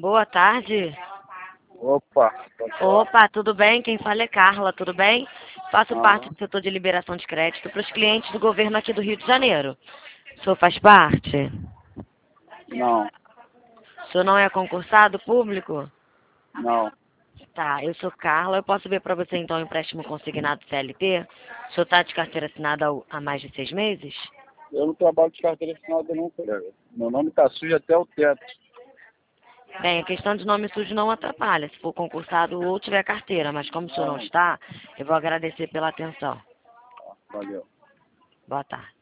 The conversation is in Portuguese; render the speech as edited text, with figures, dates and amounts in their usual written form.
Boa tarde. Opa, Opa, tudo bem? Quem fala é Carla, tudo bem? Faço parte aham. do setor de liberação de crédito para os clientes do governo aqui do Rio de Janeiro. O senhor faz parte? Não, O senhor não é concursado público? não. Tá, eu sou Carla, eu posso ver para você então um empréstimo consignado CLT? O senhor está de carteira assinada há mais de 6 meses? Eu não trabalho de carteira assinada não, colega. Meu nome tá sujo até o teto. Bem, a questão de nome sujo não atrapalha, se for concursado ou tiver carteira, mas como o senhor não Não, está, eu vou agradecer pela atenção. valeu. Boa tarde.